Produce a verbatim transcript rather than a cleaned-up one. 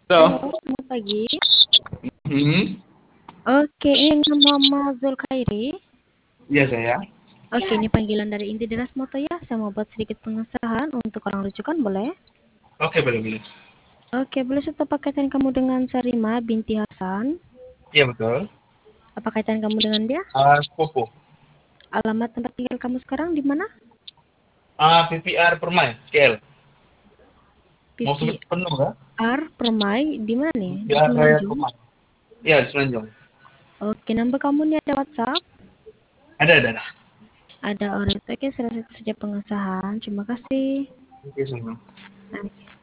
Halo, Halo, selamat pagi. hmm, Oke, ini nama Zulkhairi. iya saya. Oke, ini panggilan dari inti Dinas Moto ya. Saya mau buat sedikit pengesahan untuk orang rujukan, boleh? Oke, boleh boleh. Oke, boleh serta kaitan kamu dengan Sarima binti Hasan? Iya betul. Apa kaitan kamu dengan dia? Uh, sepupu. Alamat tempat tinggal kamu sekarang di mana? Uh, P P R Permai, K L. Mau sebut P P penuh nggak? R Permai di mana nih? Di P P R Raya Semenanjung. Permai. Iya, di Semenanjung. Oke, nomor kamu nih ada WhatsApp? Ada, ada, ada. Ada orang. Oke, selesai saja pengesahan. Terima kasih. Oke, semua. Nah,